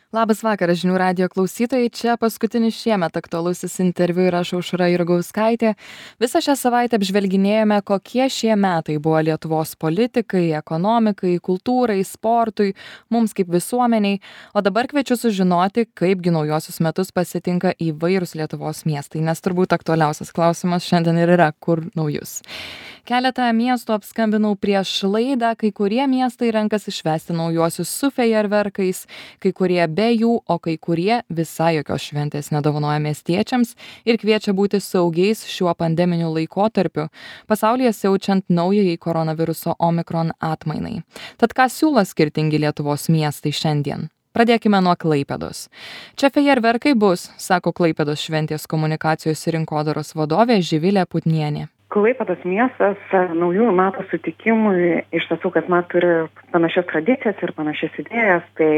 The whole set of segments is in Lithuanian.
Labas vakaras, žinių radijo klausytojai. Čia paskutinis šiemet aktualusis interviu ir aš Aušra Jurgauskaitė. Visą šią savaitę apžvelginėjome, kokie šie metai buvo Lietuvos politikai, ekonomikai, kultūrai, sportui, mums kaip visuomeniai. O dabar kviečiu sužinoti, kaipgi naujosius metus pasitinka įvairūs Lietuvos miestai, nes turbūt aktualiausias klausimas šiandien ir yra, kur naujus. Keletą miestų apskambinau prieš laidą, kai kurie miestai renkasi švęsti naujuosius su fejerverkais, kai kurie be jų, o kai kurie visai jokios šventės nedovanoja miestiečiams ir kviečia būti saugiais šiuo pandeminiu laikotarpiu, pasaulyje siaučiant naujai koronaviruso Omikron atmainai. Tad ką siūlo skirtingi Lietuvos miestai šiandien? Pradėkime nuo Klaipėdos. Čia fejerverkai bus, sako Klaipėdos šventės komunikacijos ir rinkodaros vadovė Živilė Putnienė. Klaipėdos miestas naujųjų metų sutikimui iš tiesų kasmet turi panašias tradicijas ir panašias idėjas. Tai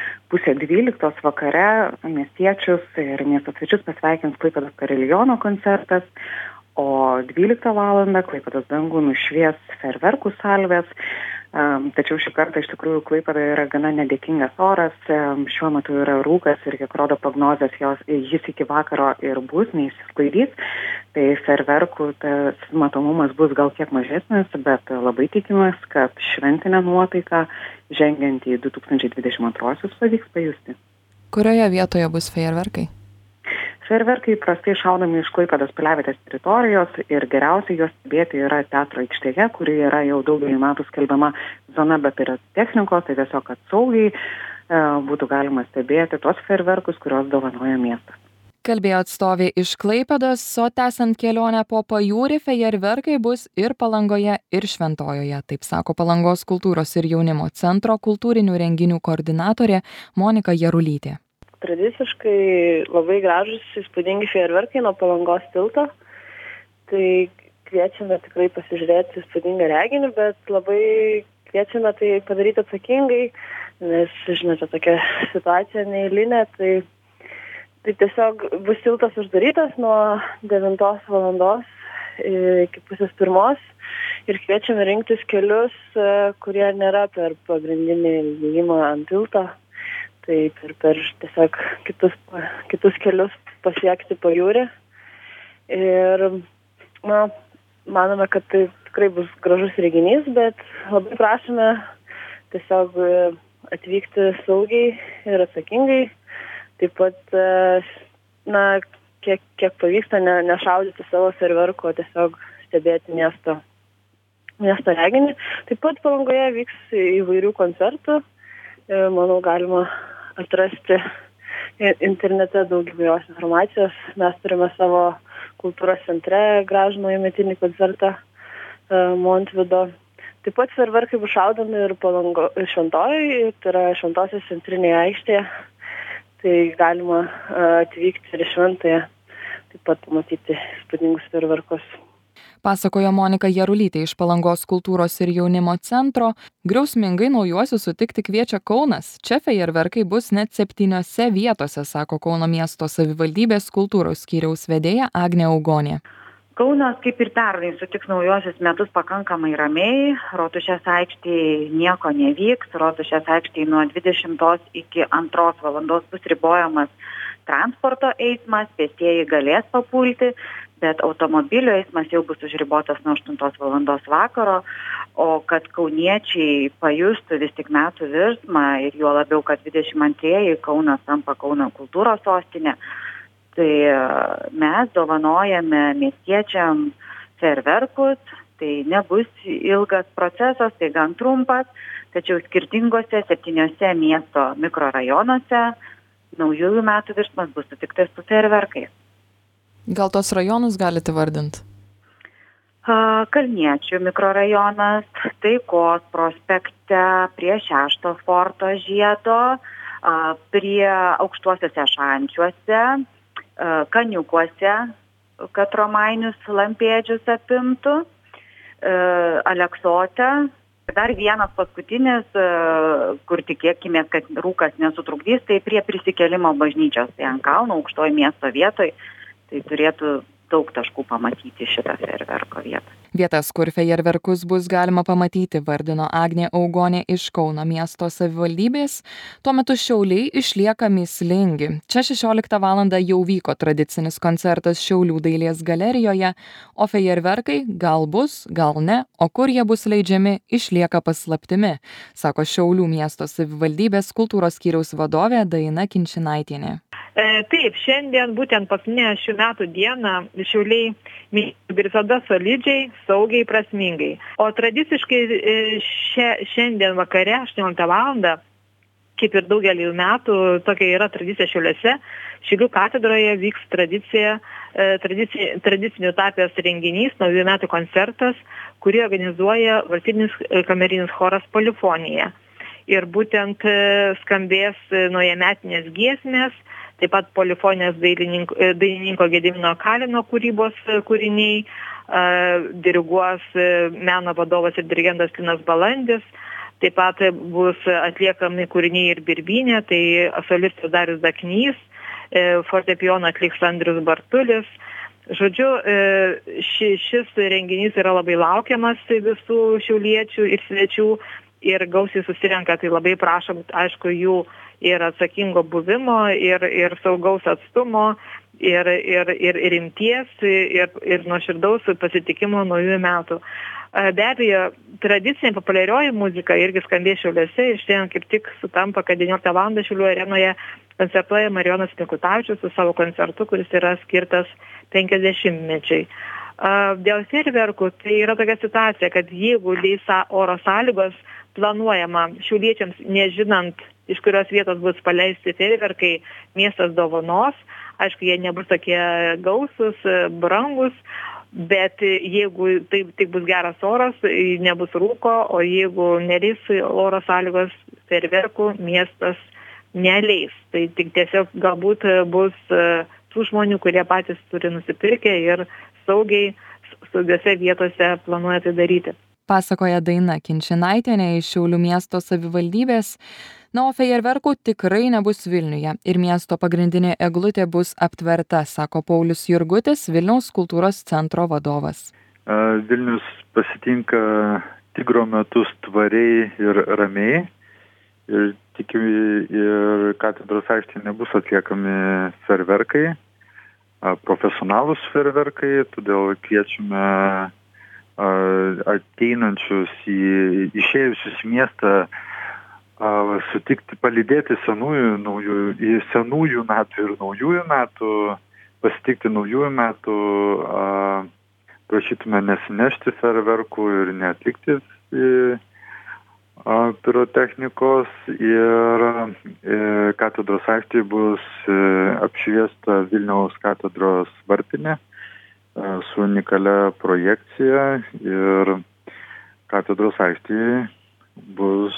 11:30 vakare miestiečius ir miesto svečius pasveikins Klaipėdos kariliono koncertas, o 12 valandą Klaipėdos dangų nušvies fejerverkų salvės. Tačiau šį kartą iš tikrųjų Klaipėdoje yra gana nedėkingas oras, šiuo metu yra rūkas ir kiek rodo prognozės, jis iki vakaro ir bus, neišsisklaidys. Tai fejerverkų tas matomumas bus gal kiek mažesnis, bet labai tikimės, kad šventinę nuotaiką žengiant į 2022 pavyks pajusti. Kurioje vietoje bus fejerverkai? Fejerverkai prastai šaudami iš Klaipėdos piliavietės teritorijos ir geriausiai juos stebėti yra teatro aikštėje, kuri yra jau daugelį metų skelbiama zona be pirotechnikos, tai tiesiog, kad saugiai būtų galima stebėti tos fejerverkus, kurios dovanoja miestas. Kalbėjo atstovė iš Klaipėdos, o tęsiant kelionę po pajūrį, fejerverkai bus ir Palangoje, ir Šventojoje, taip sako Palangos kultūros ir jaunimo centro kultūrinių renginių koordinatorė Monika Jarulytė. Tradiciškai labai gražus, įspūdingi fejerverkai nuo Palangos tilto. Tai kviečiame tikrai pasižiūrėti įspūdingą reginį, bet labai kviečiame tai padaryti atsakingai, nes, žinote, tokia situacija neeilinė, tai tiesiog bus tiltas uždarytas nuo 9 valandos iki 1:30 ir kviečiame rinktis kelius, kurie nėra per pagrindinį įėjimą ant tilto. Tai per tiesiog kitus kelius pasiekti pajūrį. Ir manome, kad tai tikrai bus gražus reginys, bet labai prašome tiesiog atvykti saugiai ir atsakingai. Taip pat, kiek pavyksta nešaudyti savo fejerverkų, o tiesiog stebėti miesto reginį. Taip pat Palangoje vyks įvairių koncertų. Manau, galima atrasti internete daug įvairios informacijos. Mes turime savo kultūros centre gražų naujametinį koncertą Montvido. Taip pat fejerverkai bus šaudomi ir Šventojoje, tai yra Šventosios centrinėje aikštėje. Tai galima atvykti ir Šventąją, taip pat pamatyti įspūdingus fejerverkus. Pasakojo Monika Jarulytė iš Palangos kultūros ir jaunimo centro. Griausmingai naujuosius sutikti kviečia Kaunas. Čia fejerverkai bus net 7 vietose, sako Kauno miesto savivaldybės kultūros skyriaus vedėja Agnė Augonė. Kaunas, kaip ir pernai, sutiks naujosius metus pakankamai ramiai. Rotušės aikštėje nieko nevyks. Rotušės aikštėje nuo 20 iki 2 valandos bus ribojamas transporto eismas, pėstieji galės papulti, bet automobilio eismas jau bus užribotas nuo 8 valandos vakaro, o kad kauniečiai pajustų vis tik metų virsmą ir juo labiau, kad 22 Kaunas tampa Kauno kultūros sostinė, tai mes dovanojame miestiečiam fejerverkus, tai nebus ilgas procesas, tai gan trumpas, tačiau skirtingose 7 miesto mikrorajonuose naujųjų metų virsmas bus sutiktas su fejerverkais. Gal tos rajonus galite vardinti? Kalniečių mikrorajonas, Taikos prospekte, prie 6 forto žiedo, prie Aukštuosiuose Šančiuose, Kaniukuose, kad Romainius Lampėdžius apimtų, Aleksote. Dar vienas paskutinis, kur tikėkime, kad rūkas nesutrukdys, tai prie Prisikėlimo bažnyčios, tai ant kalno, aukštoj miesto vietoj. Tai turėtų daug taškų pamatyti šitą fejerverko vietą. Vietas, kur fejerverkus bus galima pamatyti, vardino Agnė Augonė iš Kauno miesto savivaldybės. Tuo metu Šiauliai išlieka mįslingi. Čia 16 val. Jau vyko tradicinis koncertas Šiaulių dailės galerijoje, o fejerverkai gal bus, gal ne, o kur jie bus leidžiami, išlieka paslaptimi, sako Šiaulių miesto savivaldybės kultūros skyriaus vadovė Daina Kinčinaitienė. Taip, šiandien būtent paskutinę šių metų dieną Šiauliai visada solidžiai, saugiai, prasmingai. O tradiciškai šiandien vakare 18 val. Kaip ir daugelį metų, tokia yra tradicija Šiauliuose, Šiaulių katedroje vyks tradicinių tapęs renginys, naujųjų metų koncertas, kurį organizuoja valstybinis kamerinis choras Polifonija. Ir būtent skambės naujametinės giesmės, taip pat polifonijos dainininko Gedimino Kalino kūrybos kūriniai, diriguos meno vadovas ir dirigentas Linas Balandis, taip pat bus atliekami kūriniai ir birbynė, tai solistas Darius Daknys, fortepijoną atliks Andrius Bartulis. Žodžiu, šis renginys yra labai laukiamas visų šiauliečių ir svečių ir gausiai susirenka, tai labai prašom, aišku, jų ir atsakingo buvimo, ir saugaus atstumo, ir rimties, ir nuoširdaus pasitikimo naujųjų metų. Be abejo, tradicinė populiarioji muzika irgi skambės Šiauliuose ir šiandien kaip tik sutampa, kad 19 val. Šiaulių arenoje koncertuoja Marijonas Mikutavičius su savo koncertu, kuris yra skirtas 50-mečiai. Dėl fejerverkų tai yra tokia situacija, kad jeigu leis oro sąlygos, planuojama šiauliečiams, nežinant, iš kurios vietos bus paleisti fejerverkai, miestas dovanos. Aišku, jie nebus tokie gausūs, brangus, bet jeigu taip tik bus geras oras, nebus rūko, o jeigu neleis oro sąlygos, fejerverkų miestas neleis. Tai tik tiesiog galbūt bus tų žmonių, kurie patys turi nusipirkę ir saugiose vietose planuoja tai daryti. Pasakoja Daina Kinčinaitienė iš Šiaulių miesto savivaldybės. Na, o fejerverkų tikrai nebus Vilniuje ir miesto pagrindinė eglutė bus aptverta, sako Paulius Jurgutis, Vilniaus kultūros centro vadovas. Vilnius pasitinka tigro metus tvariai ir ramiai ir tikimi ir katedros aikštėje nebus atliekami fejerverkai, profesionalūs fejerverkai, todėl kviečiame ateinančius išėjusius į miestą sutikti, palydėti senųjų metų ir naujųjų metų, pasitikti naujųjų metų, prašytume nesinešti fejerverkų ir neatlikti pirotechnikos ir katedros aikštėje bus apšviesta Vilniaus katedros varpinė su unikalia projekcija ir katedros aikštėje bus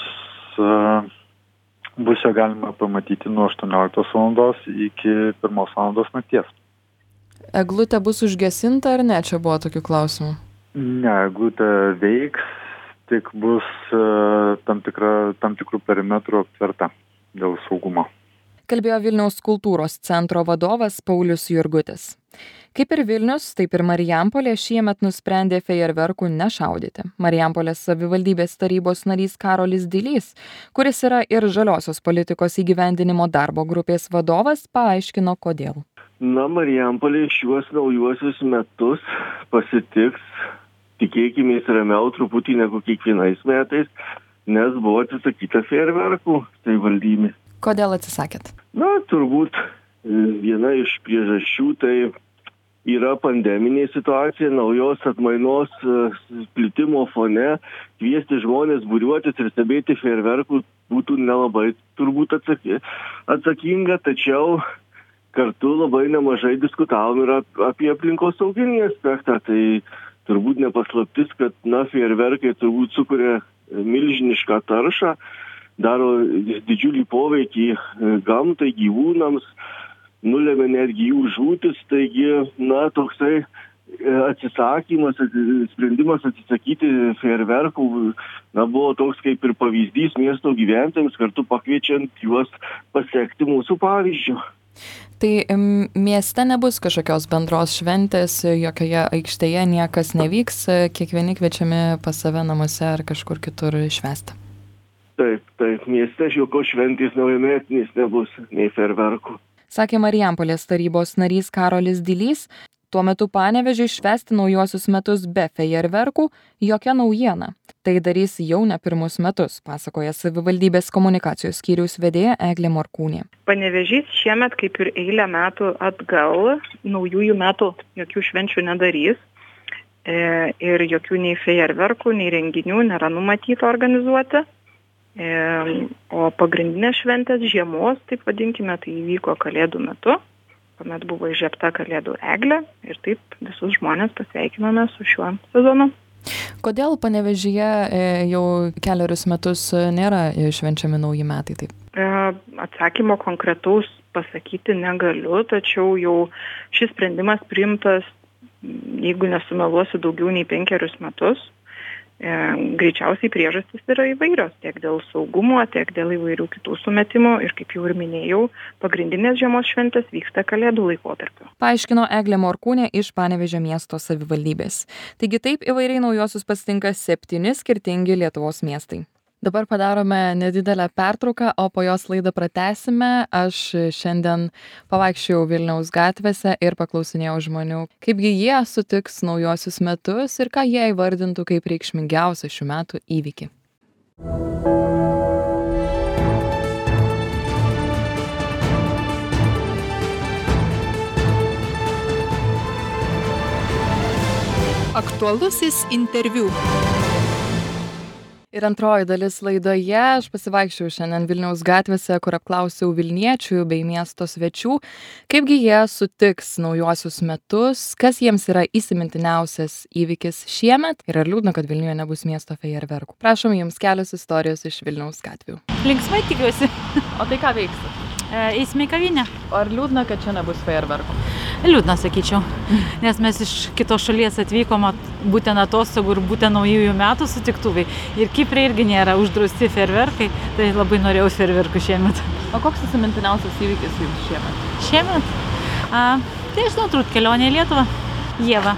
ją galima pamatyti nuo 18 val. Iki 1 val. Nakties. Eglutė bus užgesinta ar ne? Čia buvo tokių klausimų. Ne, eglutė veiks, tik bus tam tikrų perimetrų aptverta dėl saugumo. Kalbėjo Vilniaus kultūros centro vadovas Paulius Jurgutis. Kaip ir Vilnius, taip ir Marijampolė šiemet nusprendė fejerverkų nešaudyti. Marijampolės savivaldybės tarybos narys Karolis Dilys, kuris yra ir žaliosios politikos įgyvendinimo darbo grupės vadovas, paaiškino, kodėl. Na, Marijampolė šiuos naujuosius metus pasitiks, tikėkime, ramiau truputį negu kiekvienais metais, nes buvo atsisakyta fejerverkų savivaldybė. Kodėl atsisakėt? Na, turbūt viena iš priežasčių tai yra pandeminė situacija, naujos atmainos plitimo fone, kviesti žmonės būriuotis ir stebėti fejerverkų būtų nelabai turbūt atsakinga, tačiau kartu labai nemažai diskutavom ir apie aplinkosauginį aspektą. Tai turbūt nepaslaptis, kad fejerverkai turbūt sukuria milžinišką taršą, daro didžiulį poveikį gamtai, gyvūnams, nulėmė netgi jų žūtis, taigi, toksai atsisakymas, sprendimas atsisakyti fejerverkų, buvo toks kaip ir pavyzdys miesto gyventojams, kartu pakviečiant juos pasekti mūsų pavyzdžių. Tai mieste nebus kažkokios bendros šventės, jokioje aikštėje niekas nevyks, kiekvieni kviečiami pas save namuose ar kažkur kitur švęsti. Taip, mieste jokios šventės naujametinės nebus, nei fejerverkų. Sakė Marijampolės tarybos narys Karolis Dilys. Tuo metu Panevėžiui švęsti naujuosius metus be fejerverkų jokia naujiena. Tai darys jau ne pirmus metus, pasakoja savivaldybės komunikacijos skyriaus vedėja Eglė Morkūnė. Panevėžys šiemet, kaip ir eilę metų atgal, naujųjų metų jokių švenčių nedarys. Ir jokių nei fejerverkų, nei renginių nėra numatyta organizuoti. O pagrindinės šventės žiemos, taip vadinkime, tai įvyko Kalėdų metu, kuomet buvo įžiebta Kalėdų eglė ir taip visus žmonės pasveikinome su šiuo sezonu. Kodėl Panevėžyje jau keliarius metus nėra švenčiami nauji metai taip? Atsakymo konkretaus pasakyti negaliu, tačiau jau šis sprendimas priimtas, jeigu nesumeluosiu, daugiau nei 5 metus. Greičiausiai priežastys yra įvairios, tiek dėl saugumo, tiek dėl įvairių kitų sumetimų ir, kaip jau ir minėjau, pagrindinės žiemos šventės vyksta Kalėdų laikotarpiu. Paaiškino Eglė Morkūnė iš Panevėžio miesto savivaldybės. Taigi taip įvairiai naujuosius pasitinka 7 skirtingi Lietuvos miestai. Dabar padarome nedidelę pertrauką, o po jos laidą pratęsime. Aš šiandien pavaikščiojau Vilniaus gatvėse ir paklausinėjau žmonių, kaipgi jie sutiks naujuosius metus ir ką jie įvardintų kaip reikšmingiausią šių metų įvykį. Aktualusis interviu. Ir antroji dalis laidoje, aš pasivaikščiau šiandien Vilniaus gatvėse, kur apklausiau Vilniečių bei miesto svečių, kaipgi jie sutiks naujuosius metus, kas jiems yra įsimintiniausias įvykis šiemet ir ar liūdna, kad Vilniuje nebus miesto fejerverkų. Prašom jums kelios istorijos iš Vilniaus gatvių. Linksmai tikiuosi. O tai ką veiksit? Eisime į kavinę. Ar liūdna, kad čia nebus fejerverkų? Liūdna, sakyčiau, nes mes iš kitos šalies atvykom būtent atostogų ir būtent naujųjų metų sutiktuvai. Ir Kiprė irgi nėra uždrausti fejerverkai, tai labai norėjau fejerverkų šiemet. O koks įsimintiniausias įvykis jums šiemet? Šiemet? Tai žinau, turbūt kelionė į Lietuvą. Ieva.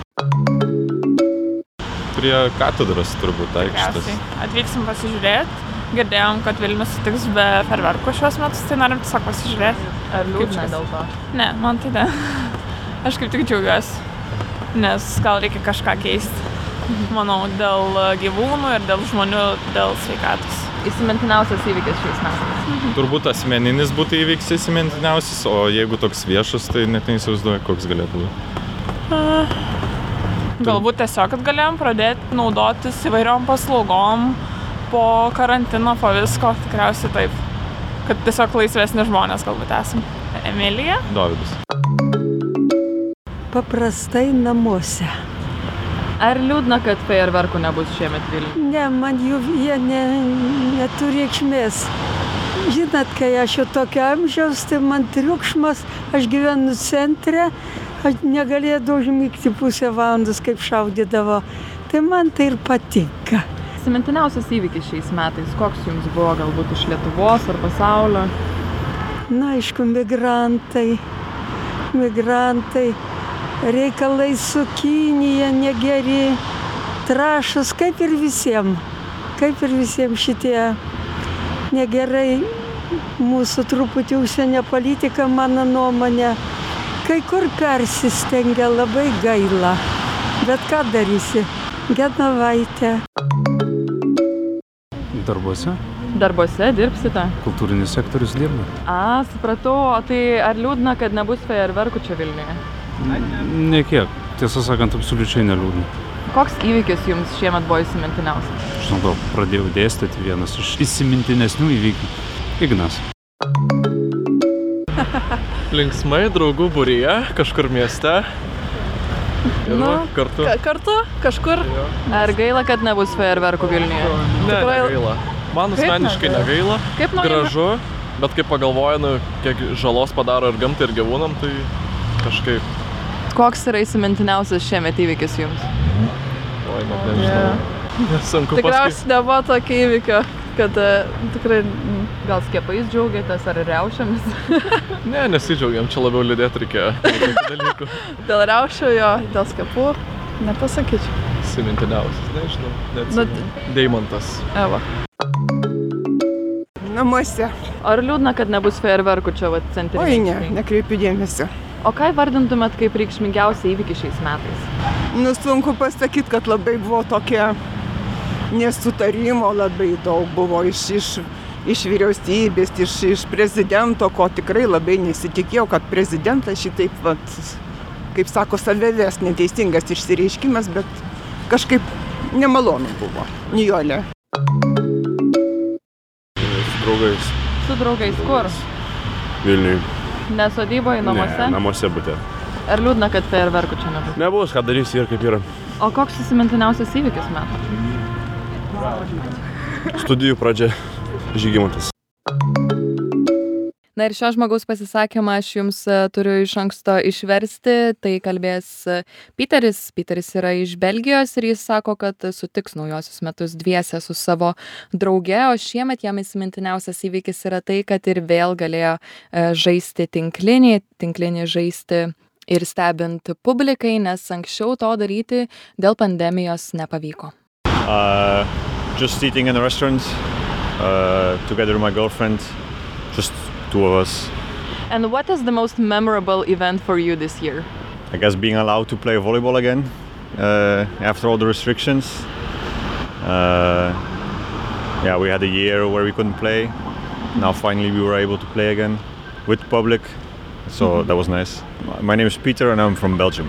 Prie katedros turbūt aikštės. Atvyksim pasižiūrėti. Girdėjom, kad Vilnius sutiks be fejerverkų šios metus, tai norim tiesiog pasižiūrėti. Ar liūdna dėl to? Ne, man tai ne. Aš kaip tik džiaugiuosi, nes gal reikia kažką keisti. Manau, dėl gyvūnų ir dėl žmonių, dėl sveikatos. Įsimintiniausias įvykis šiais metais? Turbūt asmeninis būtų įvykis įsimintiniausias, o jeigu toks viešas, tai net neįsivaizduoju, koks galėtų būti. Galbūt tiesiog, kad galėjom pradėti naudotis įvairiom paslaugom po karantino, po visko, tikriausiai taip. Kad tiesiog laisvesni žmonės galbūt esam. Emilija? Dovydas. Paprastai namuose. Ar liūdna, kad fejerverkų nebus šiemet Vilniuje? Ne, man jie neturi reikšmės. Žinot, kai aš jau tokio amžiaus, tai man triukšmas, aš gyvenu centre, aš negalėdavau užmigti pusę valandos, kaip šaudydavo. Tai man tai ir patinka. Įsimintiniausias įvykis šiais metais, koks jums buvo galbūt iš Lietuvos ar pasaulio? Na, aišku, migrantai, reikalai su Kinija negeri, trąšos, kaip ir visiems šitie negerai. Mūsų truputį užsienio politika, mano nuomonė, kai kur persistengia, labai gaila. Bet ką darysi? Genovaitė. Darbuose dirbsite? Kultūrinis sektorius dirba. Supratau, o tai ar liūdna, kad nebus fejerverkų čia Vilniuje? Ne kiek, tiesą sakant, absoliučiai neliūdna. Koks įvykis jums šiemet buvo įsimintiniausias? Žinau, gal pradėjau dėstyti vienas iš įsimintinesnių įvykių. Ignas. Linksmai, draugų būryje, kažkur mieste. Kartu. Kartu? Kažkur? Jo. Ar gaila, kad nebus fejerverkų Vilniuje? Ne, negaila. Man asmeniškai negaila. Gražu, bet kai pagalvoju, kiek žalos padaro ir gamtai, ir gyvūnam, tai kažkaip. Koks yra įsimintiniausias šiemet įvykis jums? Oi, net nežinau. Nesunku pasakyti. Tikriausiai nebuvo tokio įvykio. kad tikrai gal skiepais džiaugiatės ar riaušėmis? Ne, nesidžiaugiam, čia labiau liūdėti reikėjo. Dalykų. Dėl riaušių jo, dėl skiepų, nepasakyčiau. Įsimintiniausias, nežinau, neatsimenu. Deimantas. Eva. Namuose. Ar liūdna, kad nebus fejerverkų čia centrinėje? Oi, ne, nekreipiu dėmesio. O ką įvardintumėt kaip reikšmingiausią įvykį šiais metais? Sunku pasakyti, kad labai buvo tokia nesutarimo, labai daug buvo iš vyriausybės, iš prezidento, ko tikrai labai nesitikėjau, kad prezidentas šitaip, kaip sako, savęs neteisingas išsireiškimas, bet kažkaip nemalonu buvo. Nijolė. Su draugais. Su draugais kur? Vilniui. Ne sodyboje, namuose? Ne, namuose būtent. Ar liūdna, kad fejerverkų čia nebus? Nebus, ką darysi ir kaip yra. O koks įsimintiniausias įvykis metų? Studijų pradžia Žygimantas. Na ir šio žmogaus pasisakymą aš jums turiu iš anksto išversti. Tai kalbės Piteris. Piteris yra iš Belgijos ir jis sako, kad sutiks naujosius metus dviese su savo drauge, o šiemet jam įsimintiniausias įvykis yra tai, kad ir vėl galėjo žaisti tinklinį žaisti ir stebint publikai, nes anksčiau to daryti dėl pandemijos nepavyko. Just sitting in a restaurant together with my girlfriend, just two of us. And what is the most memorable event for you this year? I guess being allowed to play volleyball again after all the restrictions. Yeah, we had a year where we couldn't play. Now finally we were able to play again with public, so that was nice. My name is Peter and I'm from Belgium.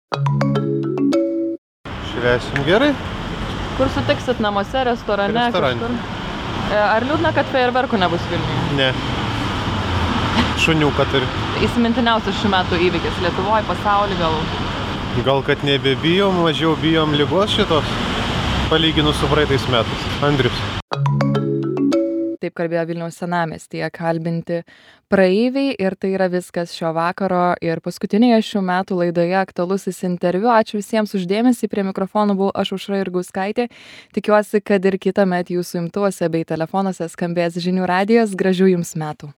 Švęsim gerai. Kur sutiksit, namuose, restorane? Kažkur? Ar liūdna, kad fejerverkų nebus Vilniuje? Ne. Šuniuką turi. Įsimintiniausias šių metų įvykis Lietuvoje, pasaulyje gal? Gal kad nebebijom, mažiau bijom ligos šitos, palyginus su praeitais metais. Andrius. Taip kalbėjo Vilniaus senamiestyje kalbinti praeiviai ir tai yra viskas šio vakaro ir paskutinėje šių metų laidoje aktualusis interviu. Ačiū visiems už dėmesį, prie mikrofonų buvau aš Aušra Jurgauskaitė. Tikiuosi, kad ir kitąmet jūsų imtuose bei telefonuose skambės žinių radijas. Gražių jums metų.